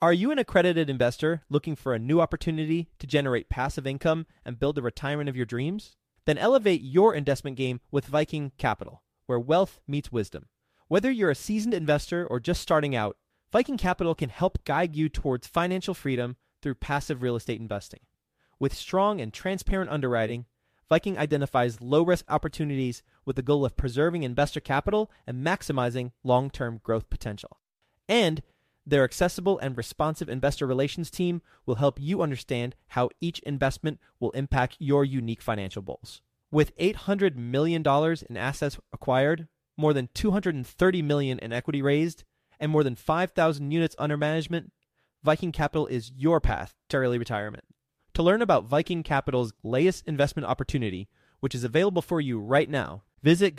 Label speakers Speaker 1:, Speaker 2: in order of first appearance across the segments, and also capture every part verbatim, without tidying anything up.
Speaker 1: Are you an accredited investor looking for a new opportunity to generate passive income and build the retirement of your dreams? Then elevate your investment game with Viking Capital, where wealth meets wisdom. Whether you're a seasoned investor or just starting out, Viking Capital can help guide you towards financial freedom through passive real estate investing. With strong and transparent underwriting, Viking identifies low-risk opportunities with the goal of preserving investor capital and maximizing long-term growth potential. And their accessible and responsive investor relations team will help you understand how each investment will impact your unique financial goals. With eight hundred million dollars in assets acquired, more than two hundred thirty million dollars in equity raised, and more than five thousand units under management, Viking Capital is your path to early retirement. To learn about Viking Capital's latest investment opportunity, which is available for you right now, visit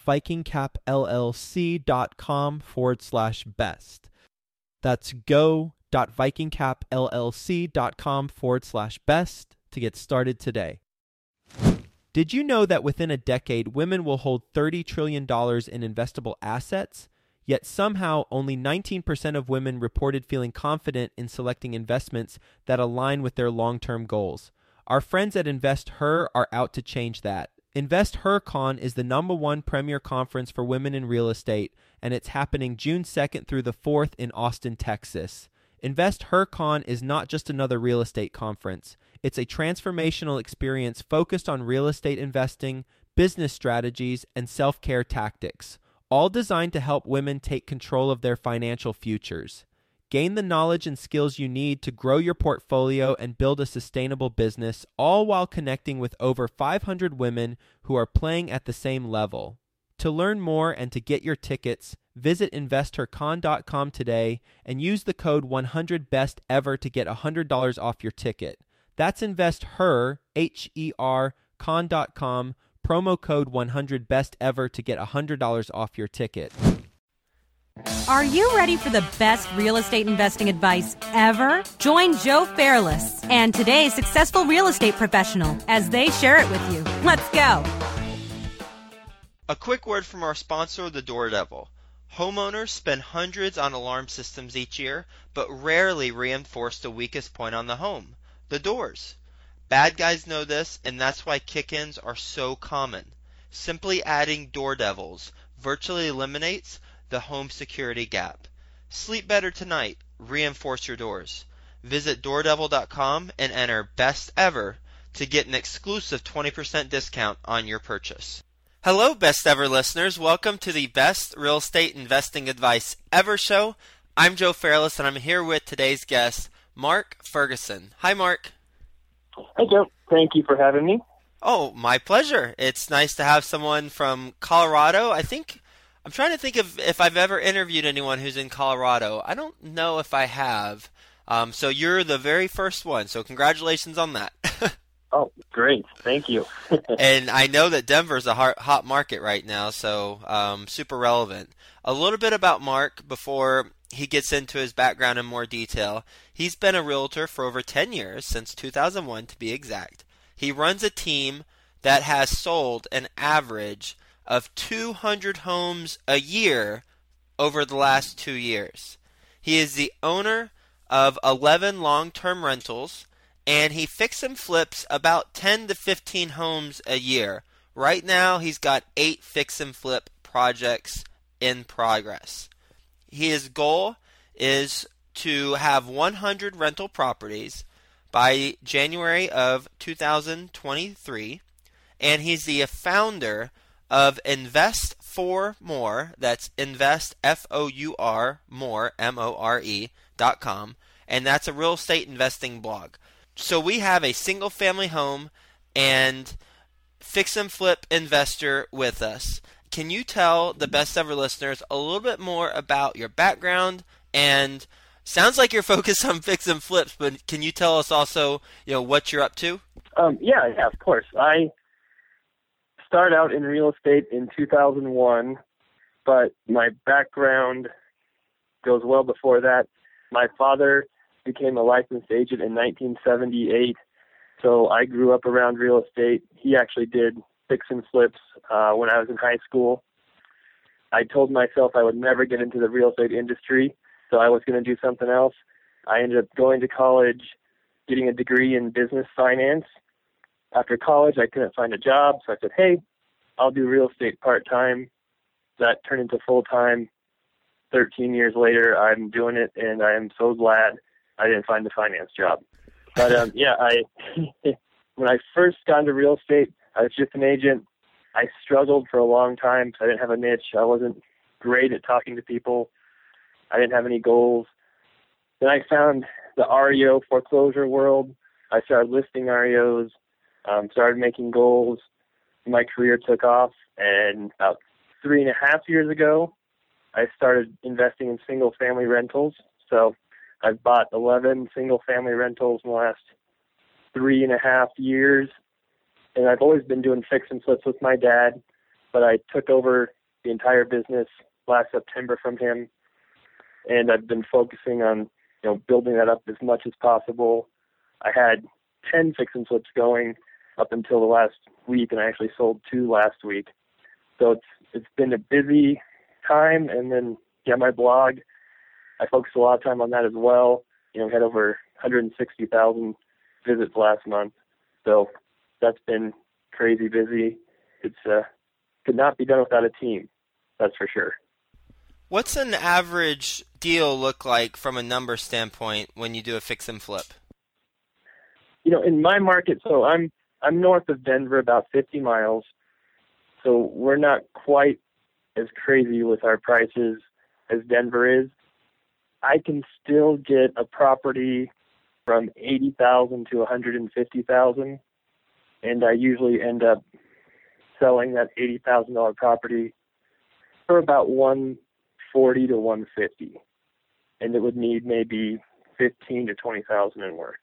Speaker 1: go.vikingcapllc.com forward slash best. That's go.vikingcapllc.com forward slash best to get started today. Did you know that within a decade, women will hold thirty trillion dollars in investable assets? Yet somehow only nineteen percent of women reported feeling confident in selecting investments that align with their long-term goals. Our friends at InvestHer are out to change that. InvestHerCon is the number one premier conference for women in real estate, and it's happening June second through the fourth in Austin, Texas. InvestHerCon is not just another real estate conference. It's a transformational experience focused on real estate investing, business strategies, and self-care tactics, all designed to help women take control of their financial futures. Gain the knowledge and skills you need to grow your portfolio and build a sustainable business, all while connecting with over five hundred women who are playing at the same level. To learn more and to get your tickets, visit investor con dot com today and use the code one hundred best ever to get one hundred dollars off your ticket. That's InvestHer, H E R, con dot com, promo code one hundred best ever to get one hundred dollars off your ticket.
Speaker 2: Are you ready for the best real estate investing advice ever? Join Joe Fairless and today's successful real estate professional as they share it with you. Let's go.
Speaker 3: A quick word from our sponsor, the Door Devil. Homeowners spend hundreds on alarm systems each year, but rarely reinforce the weakest point on the home, the doors. Bad guys know this, and that's why kick-ins are so common. Simply adding Door Devils virtually eliminates the home security gap. Sleep better tonight. Reinforce your doors. Visit door devil dot com and enter Best Ever to get an exclusive twenty percent discount on your purchase. Hello, Best Ever listeners. Welcome to the Best Real Estate Investing Advice Ever show. I'm Joe Fairless, and I'm here with today's guest, Mark Ferguson. Hi, Mark.
Speaker 4: Hi, Joe. Thank you for having me.
Speaker 3: Oh, my pleasure. It's nice to have someone from Colorado. I think I'm trying to think of if I've ever interviewed anyone who's in Colorado. I don't know if I have. Um, so you're the very first one. So congratulations on that.
Speaker 4: Oh, great. Thank you.
Speaker 3: And I know that Denver's a hot, hot market right now, so um, super relevant. A little bit about Mark before he gets into his background in more detail. He's been a realtor for over ten years, since two thousand one to be exact. He runs a team that has sold an average of two hundred homes a year over the last two years. He is the owner of eleven long-term rentals, and he fix and flips about ten to fifteen homes a year. Right now, he's got eight fix and flip projects in progress. His goal is to have one hundred rental properties by January of two thousand twenty-three, and he's the founder of Invest for More. That's Invest, F O U R, More, M O R E, dot com, and that's a real estate investing blog. So we have a single-family home and fix and flip investor with us. Can you tell the Best Ever listeners a little bit more about your background? And sounds like you're focused on fix and flips, but can you tell us also, you know, what you're up to?
Speaker 4: Um, yeah, yeah, of course. I started out in real estate in two thousand one, but my background goes well before that. My father became a licensed agent in nineteen seventy-eight, so I grew up around real estate. He actually did fix and flips uh, when I was in high school. I told myself I would never get into the real estate industry, so I was going to do something else. I ended up going to college, getting a degree in business finance. After college, I couldn't find a job, so I said, hey, I'll do real estate part-time. That turned into full-time. thirteen years later, I'm doing it, and I am so glad I didn't find a finance job. But, um, yeah, I when I first got into real estate, I was just an agent. I struggled for a long time because I didn't have a niche. I wasn't great at talking to people. I didn't have any goals. Then I found the R E O foreclosure world. I started listing R E Os, um, started making goals. My career took off, and about three and a half years ago, I started investing in single-family rentals. So I've bought eleven single-family rentals in the last three and a half years, and I've always been doing fix and flips with my dad, but I took over the entire business last September from him, and I've been focusing on, you know, building that up as much as possible. I had ten fix and flips going up until the last week, and I actually sold two last week. So it's it's been a busy time, and then yeah, my blog, I focused a lot of time on that as well. You know, we had over one hundred sixty thousand visits last month, so that's been crazy busy. It's uh, could not be done without a team, that's for sure.
Speaker 3: What's an average deal look like from a number standpoint when you do a fix and flip?
Speaker 4: You know, in my market, so I'm I'm north of Denver, about fifty miles. So we're not quite as crazy with our prices as Denver is. I can still get a property from eighty thousand to one hundred fifty thousand, and I usually end up selling that eighty thousand dollar property for about one forty to one fifty, and it would need maybe fifteen to twenty thousand in work.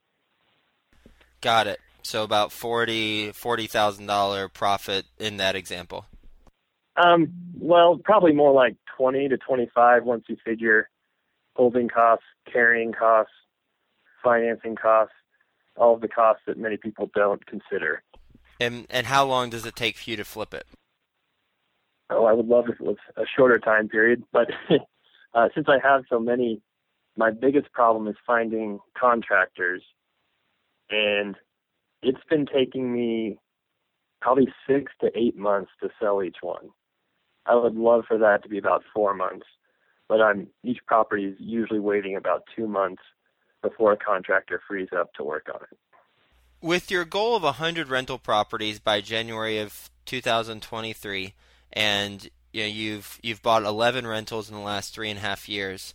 Speaker 3: Got it. So about forty forty thousand dollar profit in that example.
Speaker 4: Um, well, probably more like twenty to twenty five once you figure holding costs, carrying costs, financing costs, all of the costs that many people don't consider.
Speaker 3: And and how long does it take for you to flip it?
Speaker 4: Oh, I would love if it was a shorter time period, but uh, since I have so many, my biggest problem is finding contractors, and it's been taking me probably six to eight months to sell each one. I would love for that to be about four months, but I'm each property is usually waiting about two months before a contractor frees up to work on it.
Speaker 3: With your goal of one hundred rental properties by January of two thousand twenty-three, and you know, you've you've bought eleven rentals in the last three and a half years,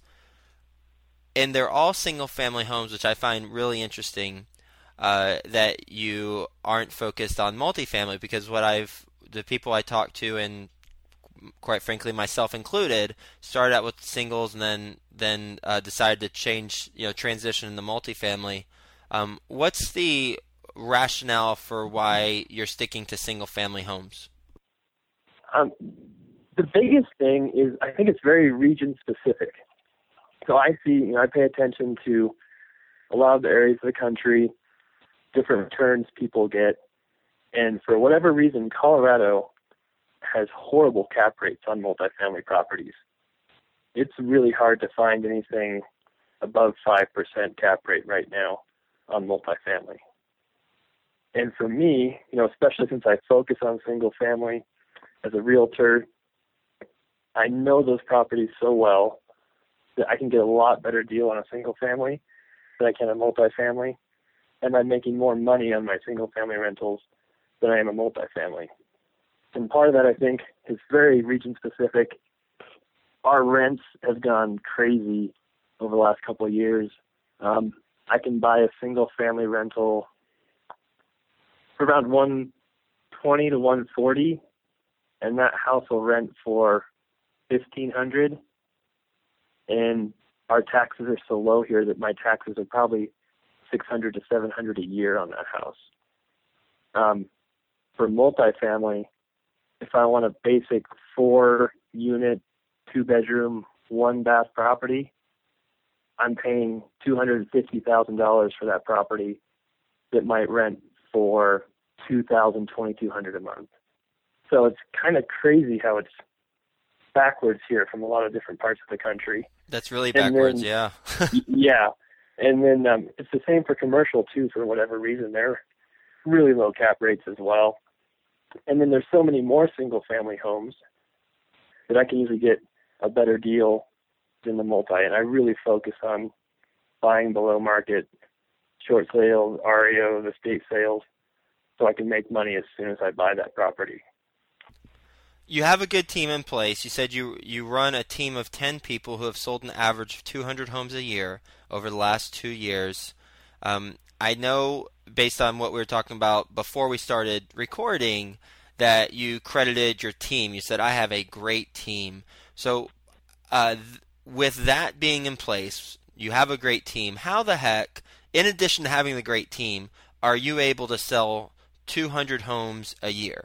Speaker 3: and they're all single-family homes, which I find really interesting. Uh, that you aren't focused on multifamily, because what I've the people I talk to, and quite frankly myself included, started out with singles and then then uh, decided to change, you know, transition into multifamily. Um, what's the rationale for why you're sticking to single-family homes?
Speaker 4: Um, the biggest thing is I think it's very region-specific. So I see, you know, I pay attention to a lot of the areas of the country, different returns people get, and for whatever reason, Colorado has horrible cap rates on multifamily properties. It's really hard to find anything above five percent cap rate right now on multifamily. And for me, you know, especially since I focus on single family as a realtor, I know those properties so well that I can get a lot better deal on a single family than I can a multifamily. And I'm making more money on my single family rentals than I am a multifamily. And part of that, I think, is very region specific. Our rents have gone crazy over the last couple of years. Um, I can buy a single family rental for around one twenty to one forty, and that house will rent for fifteen hundred. And our taxes are so low here that my taxes are probably six hundred to seven hundred a year on that house. Um, for multifamily, if I want a basic four unit, two bedroom, one bath property, I'm paying two hundred fifty thousand dollars for that property that might rent for two thousand, twenty-two hundred a month. So it's kind of crazy how it's backwards here from a lot of different parts of the country.
Speaker 3: That's really
Speaker 4: And
Speaker 3: backwards,
Speaker 4: then-
Speaker 3: yeah.
Speaker 4: Y- yeah. And then um, it's the same for commercial, too, for whatever reason. They're really low cap rates as well. And then there's so many more single-family homes that I can usually get a better deal than the multi. And I really focus on buying below market, short sales, R E O, the estate sales, so I can make money as soon as I buy that property.
Speaker 3: You have a good team in place. You said you you run a team of ten people who have sold an average of two hundred homes a year over the last two years. Um, I know, based on what we were talking about before we started recording, that you credited your team. You said, I have a great team. So uh, th- with that being in place, you have a great team. How the heck, in addition to having the great team, are you able to sell two hundred homes a year?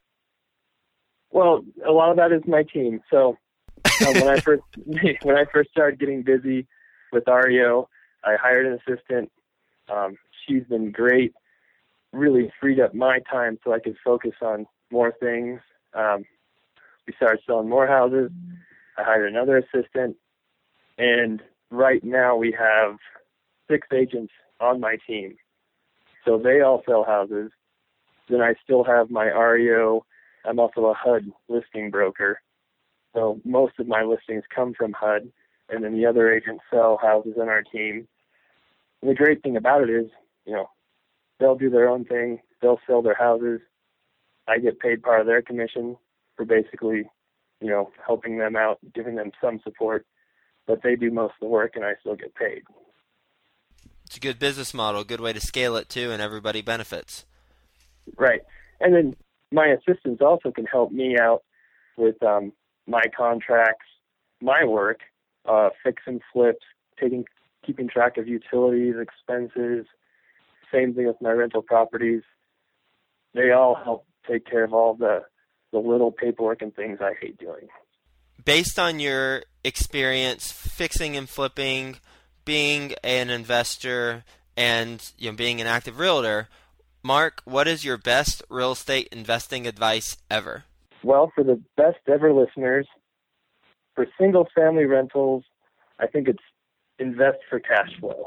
Speaker 4: Well, a lot of that is my team. So uh, when I first when I first started getting busy with R E O, I hired an assistant. Um, she's been great. Really freed up my time so I could focus on more things. Um, we started selling more houses. I hired another assistant, and right now we have six agents on my team. So they all sell houses. Then I still have my R E O. I'm also a H U D listing broker. So most of my listings come from H U D, and then the other agents sell houses on our team. And the great thing about it is, you know, they'll do their own thing. They'll sell their houses. I get paid part of their commission for basically, you know, helping them out, giving them some support. But they do most of the work, and I still get paid.
Speaker 3: It's a good business model, a good way to scale it too, and everybody benefits.
Speaker 4: Right. And then my assistants also can help me out with um, my contracts, my work, uh, fix and flips, taking, keeping track of utilities, expenses. Same thing with my rental properties. They all help take care of all the, the little paperwork and things I hate doing.
Speaker 3: Based on your experience fixing and flipping, being an investor, and you know being an active realtor, Mark, what is your best real estate investing advice ever?
Speaker 4: Well, for the best ever listeners, for single-family rentals, I think it's invest for cash flow.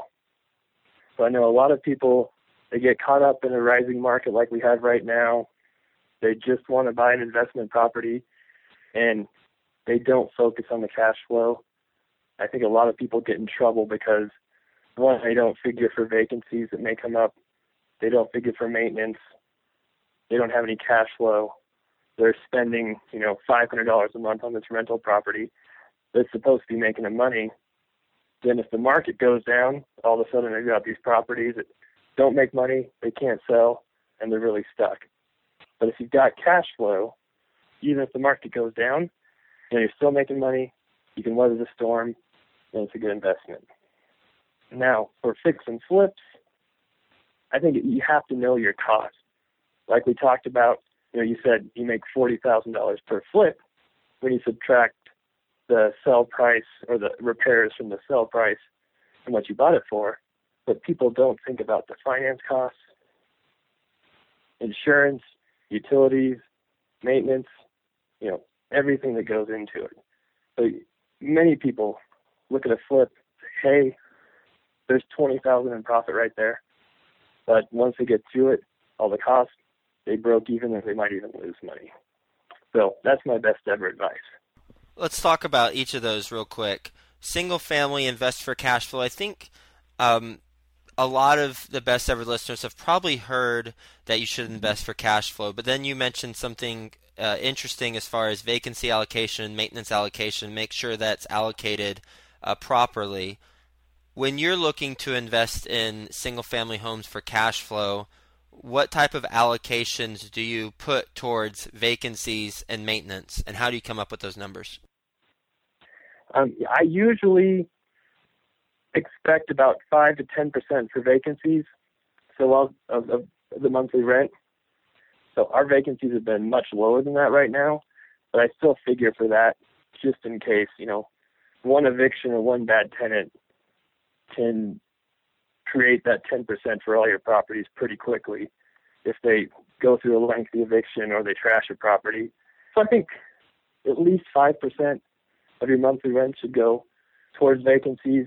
Speaker 4: So I know a lot of people, they get caught up in a rising market like we have right now. They just want to buy an investment property, and they don't focus on the cash flow. I think a lot of people get in trouble because, one, they don't figure for vacancies that may come up. They don't figure for maintenance. They don't have any cash flow. They're spending, you know, five hundred dollars a month on this rental property that's supposed to be making them money. Then if the market goes down, all of a sudden they've got these properties that don't make money, they can't sell, and they're really stuck. But if you've got cash flow, even if the market goes down, you know, you're still making money, you can weather the storm, and it's a good investment. Now, for fix and flips, I think you have to know your cost. Like we talked about, you know, you said you make forty thousand dollars per flip when you subtract the sell price or the repairs from the sell price and what you bought it for. But people don't think about the finance costs, insurance, utilities, maintenance, you know, everything that goes into it. So many people look at a flip, say, hey, there's twenty thousand dollars in profit right there. But once they get through it, all the costs, they broke even, and they might even lose money. So that's my best ever advice.
Speaker 3: Let's talk about each of those real quick. Single family, invest for cash flow. I think um, a lot of the best ever listeners have probably heard that you should invest for cash flow, but then you mentioned something uh, interesting as far as vacancy allocation, maintenance allocation. Make sure that's allocated uh, properly. When you're looking to invest in single-family homes for cash flow, what type of allocations do you put towards vacancies and maintenance, and how do you come up with those numbers?
Speaker 4: Um, I usually expect about five to ten percent for vacancies, so of, of, of the monthly rent. So our vacancies have been much lower than that right now, but I still figure for that just in case, you know, one eviction or one bad tenant can create that ten percent for all your properties pretty quickly if they go through a lengthy eviction or they trash a property. So I think at least five percent of your monthly rent should go towards vacancies.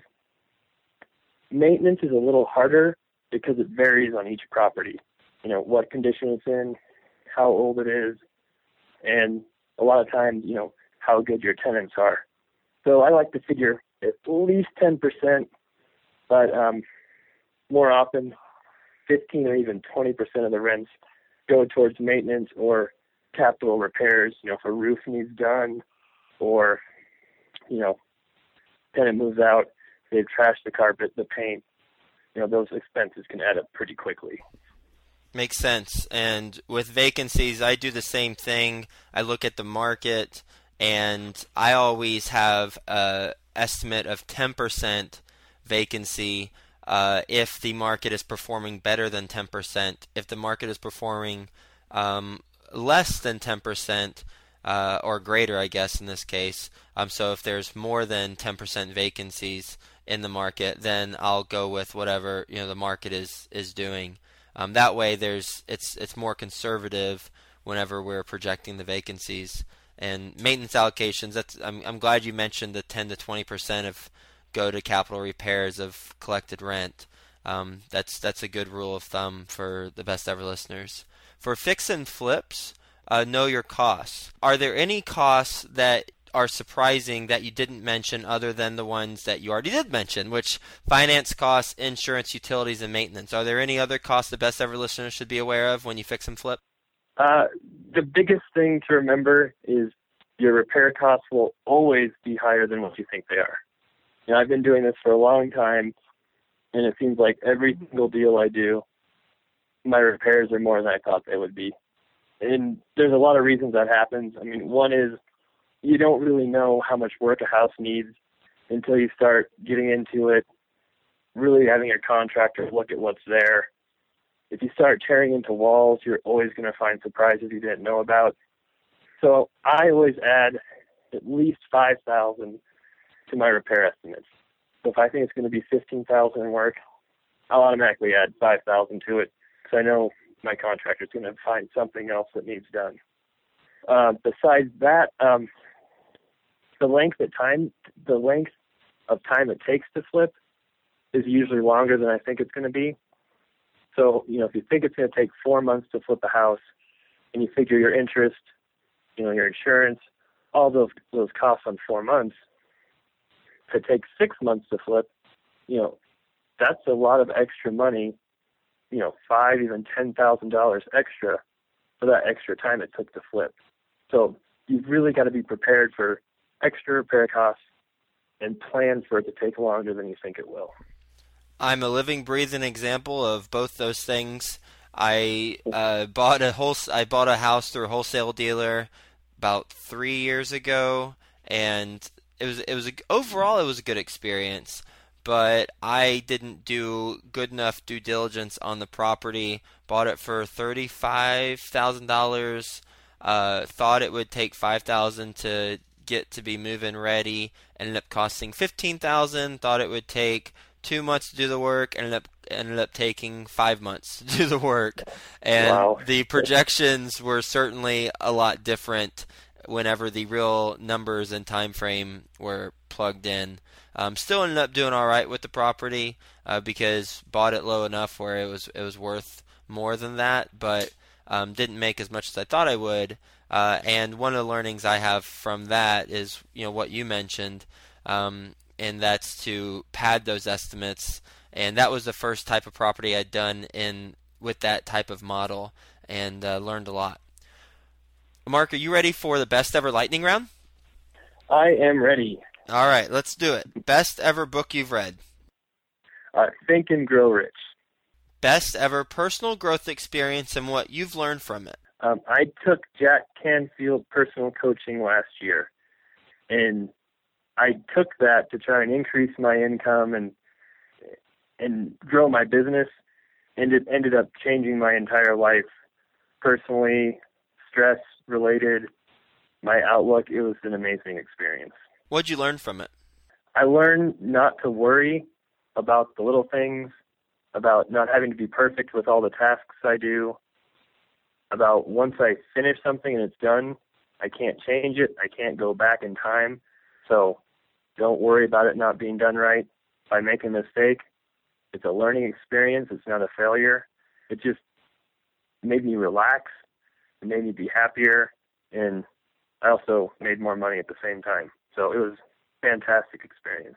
Speaker 4: Maintenance is a little harder because it varies on each property. You know, what condition it's in, how old it is, and a lot of times, you know, how good your tenants are. So I like to figure at least ten percent, but um, more often fifteen or even twenty percent of the rents go towards maintenance or capital repairs, you know, if a roof needs done or, you know, tenant moves out, they've trashed the carpet, the paint, you know, those expenses can add up pretty quickly.
Speaker 3: Makes sense. And with vacancies, I do the same thing. I look at the market, and I always have an estimate of ten percent vacancy uh, if the market is performing better than ten percent. If the market is performing um, less than ten percent, uh, or greater, I guess, in this case, um, so if there's more than ten percent vacancies in the market, then I'll go with whatever, you know, the market is, is doing. Um, that way, there's it's it's more conservative whenever we're projecting the vacancies and maintenance allocations. That's I'm I'm glad you mentioned the ten to twenty percent of go to capital repairs of collected rent. Um, that's that's a good rule of thumb for the best ever listeners. For fix and flips, uh, know your costs. Are there any costs that are surprising that you didn't mention other than the ones that you already did mention, which finance costs, insurance, utilities, and maintenance? Are there any other costs the best ever listeners should be aware of when you fix and flip?
Speaker 4: Uh, the biggest thing to remember is your repair costs will always be higher than what you think they are. You know, I've been doing this for a long time, and it seems like every single deal I do, my repairs are more than I thought they would be. And there's a lot of reasons that happens. I mean, one is you don't really know how much work a house needs until you start getting into it, really having your contractor look at what's there. If you start tearing into walls, you're always going to find surprises you didn't know about. So I always add at least five thousand dollars to my repair estimates. So if I think it's going to be fifteen thousand dollars in work, I'll automatically add five thousand dollars to it because I know my contractor's going to find something else that needs done. Uh, besides that, um, the length of time, the length of time it takes to flip is usually longer than I think it's going to be. So, you know, if you think it's going to take four months to flip a house, and you figure your interest, you know, your insurance, all those those costs on four months, if it takes six months to flip, you know, that's a lot of extra money. You know, five even ten thousand dollars extra for that extra time it took to flip. So you've really got to be prepared for extra repair costs and plan for it to take longer than you think it will.
Speaker 3: I'm a living, breathing example of both those things. I uh, bought a whole I bought a house through a wholesale dealer about three years ago, and it was it was a, overall it was a good experience. But I didn't do good enough due diligence on the property. Bought it for thirty-five thousand dollars. Uh, thought it would take five thousand to get to be move-in ready. Ended up costing fifteen thousand. Thought it would take two months to do the work. Ended up ended up taking five months to do the work. And
Speaker 4: wow.
Speaker 3: The projections were certainly a lot different whenever the real numbers and time frame were plugged in. Um, still ended up doing all right with the property uh, because bought it low enough where it was it was worth more than that, but um, didn't make as much as I thought I would. Uh, and one of the learnings I have from that is, you know, what you mentioned, um, and that's to pad those estimates. And that was the first type of property I'd done in with that type of model, and uh, learned a lot. Mark, are you ready for the best ever lightning round?
Speaker 4: I am ready.
Speaker 3: All right, let's do it. Best ever book you've read?
Speaker 4: Uh, Think and Grow Rich.
Speaker 3: Best ever personal growth experience and what you've learned from it?
Speaker 4: Um, I took Jack Canfield personal coaching last year, and I took that to try and increase my income and and grow my business, and it ended up changing my entire life, personally, stress related, my outlook. It was an amazing experience.
Speaker 3: What'd you learn from it?
Speaker 4: I learned not to worry about the little things, about not having to be perfect with all the tasks I do, about once I finish something and it's done, I can't change it. I can't go back in time. So don't worry about it not being done right. If I make a mistake, it's a learning experience. It's not a failure. It just made me relax. It made me be happier. And I also made more money at the same time. So it was a fantastic experience.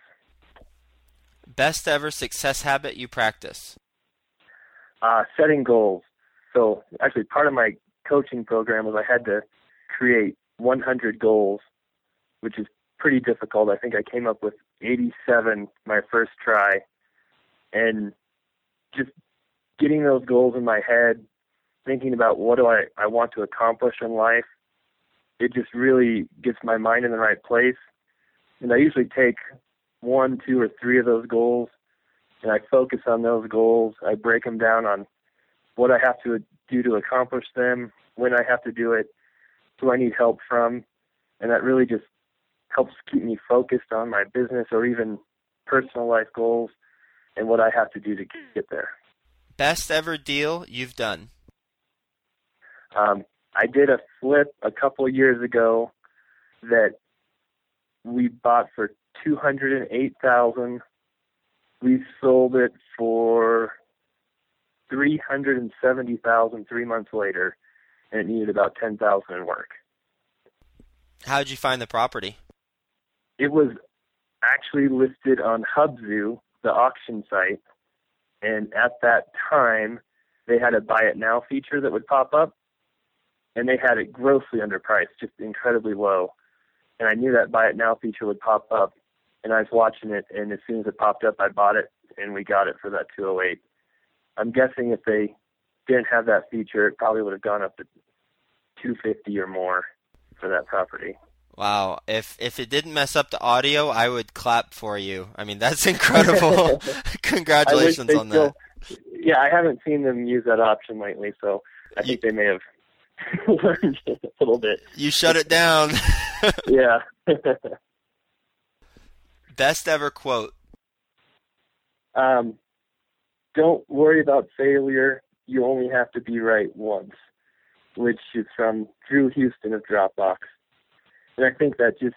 Speaker 3: Best ever success habit you practice?
Speaker 4: Uh, setting goals. So actually part of my coaching program was I had to create one hundred goals, which is pretty difficult. I think I came up with eighty-seven my first try. And just getting those goals in my head, thinking about what do I, I want to accomplish in life, it just really gets my mind in the right place. And I usually take one, two, or three of those goals, and I focus on those goals. I break them down on what I have to do to accomplish them, when I have to do it, who I need help from, and that really just helps keep me focused on my business or even personal life goals and what I have to do to get there.
Speaker 3: Best ever deal you've done?
Speaker 4: Um, I did a flip a couple of years ago that we bought for two hundred eight thousand dollars. We sold it for three hundred seventy thousand dollars three months later, and it needed about ten thousand dollars in work.
Speaker 3: How did you find the property?
Speaker 4: It was actually listed on Hubzu, the auction site, and at that time, they had a buy it now feature that would pop up, and they had it grossly underpriced, just incredibly low. And I knew that buy it now feature would pop up, and I was watching it, and as soon as it popped up, I bought it, and we got it for that two oh eight. I'm guessing if they didn't have that feature, it probably would have gone up to two fifty or more for that property.
Speaker 3: Wow. If if it didn't mess up the audio, I would clap for you. I mean, that's incredible. Congratulations on
Speaker 4: still,
Speaker 3: that.
Speaker 4: Yeah, I haven't seen them use that option lately, so I
Speaker 3: you,
Speaker 4: think they may have learned it a little bit.
Speaker 3: You shut it down.
Speaker 4: Yeah.
Speaker 3: Best ever quote?
Speaker 4: Um, don't worry about failure. You only have to be right once, which is from Drew Houston of Dropbox. And I think that just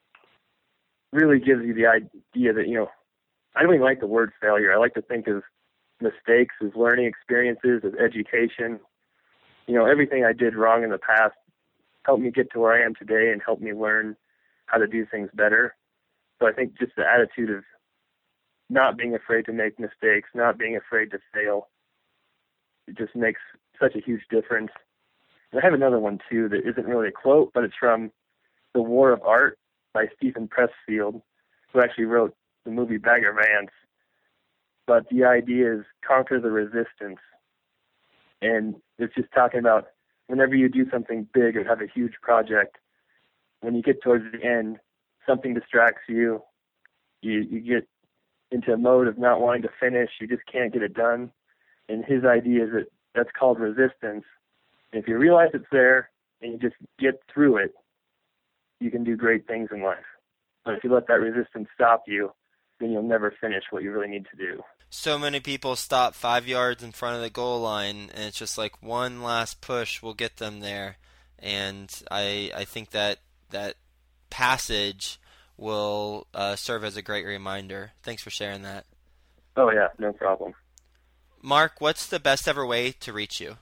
Speaker 4: really gives you the idea that, you know, I don't even like the word failure. I like to think of mistakes as learning experiences, as education. You know, everything I did wrong in the past helped me get to where I am today and helped me learn how to do things better. So I think just the attitude of not being afraid to make mistakes, not being afraid to fail, it just makes such a huge difference. And I have another one, too, that isn't really a quote, but it's from The War of Art by Stephen Pressfield, who actually wrote the movie Bagger Vance. But the idea is conquer the resistance. And it's just talking about whenever you do something big or have a huge project, when you get towards the end, something distracts you. You, you get into a mode of not wanting to finish. You just can't get it done. And his idea is that that's called resistance. And if you realize it's there and you just get through it, you can do great things in life. But if you let that resistance stop you, then you'll never finish what you really need to do.
Speaker 3: So many people stop five yards in front of the goal line, and it's just like one last push will get them there. And I I think that that passage will uh, serve as a great reminder. Thanks for sharing that.
Speaker 4: Oh, yeah, no problem.
Speaker 3: Mark, what's the best ever way to reach you?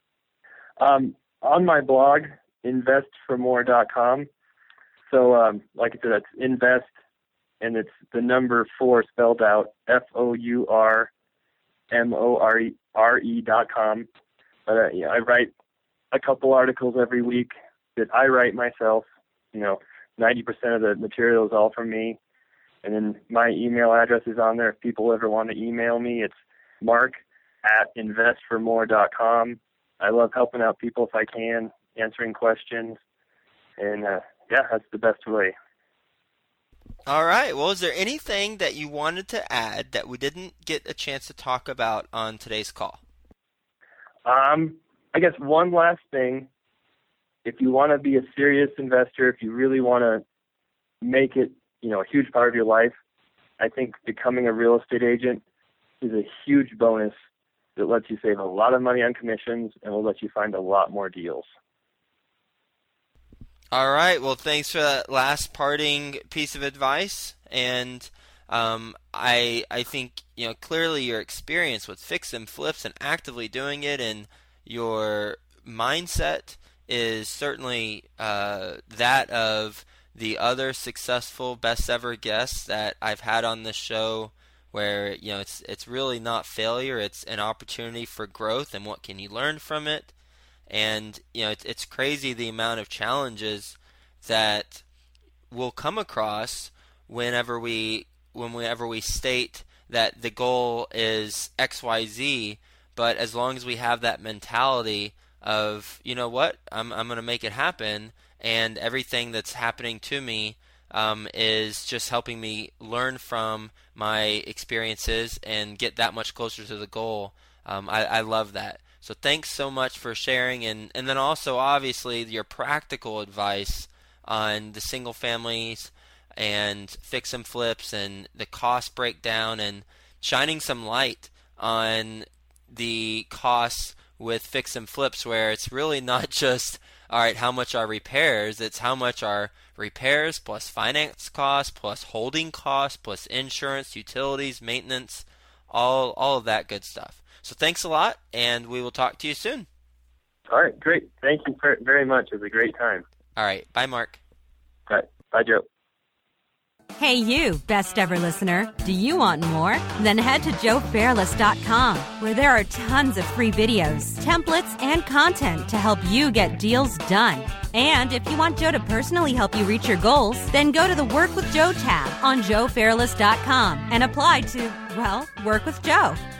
Speaker 4: Um, on my blog, invest for more dot com. So, um, like I said, that's invest, and it's the number four spelled out, F O U R M O R E dot com. But uh, yeah, I write a couple articles every week that I write myself. You know, ninety percent of the material is all from me. And then my email address is on there. If people ever want to email me, it's mark at invest for more dot com. I love helping out people if I can, answering questions. And, uh, yeah, that's the best way.
Speaker 3: All right. Well, is there anything that you wanted to add that we didn't get a chance to talk about on today's call?
Speaker 4: Um, I guess one last thing. If you want to be a serious investor, if you really want to make it, you know, a huge part of your life, I think becoming a real estate agent is a huge bonus that lets you save a lot of money on commissions and will let you find a lot more deals.
Speaker 3: All right. Well, thanks for that last parting piece of advice. And um, I I think, you know, clearly your experience with fix and flips and actively doing it, and your mindset is certainly uh, that of the other successful best ever guests that I've had on this show, where, you know, it's it's really not failure, it's an opportunity for growth, and what can you learn from it. And, you know, it's, it's crazy the amount of challenges that we'll come across whenever we whenever we state that the goal is X Y Z, but as long as we have that mentality of, you know what, I'm I'm going to make it happen, and everything that's happening to me um, is just helping me learn from my experiences and get that much closer to the goal. Um, I, I love that. So thanks so much for sharing, and, and then also obviously your practical advice on the single families and fix and flips and the cost breakdown, and shining some light on the costs with fix and flips, where it's really not just, all right, how much are repairs, it's how much are repairs plus finance costs plus holding costs plus insurance, utilities, maintenance, all all of that good stuff. So thanks a lot, and we will talk to you soon.
Speaker 4: All right, great. Thank you very much. It was a great time.
Speaker 3: All right. Bye, Mark.
Speaker 4: All right. Bye, Joe.
Speaker 2: Hey, you, best ever listener. Do you want more? Then head to joe fairless dot com, where there are tons of free videos, templates, and content to help you get deals done. And if you want Joe to personally help you reach your goals, then go to the Work with Joe tab on joe fairless dot com and apply to, well, work with Joe.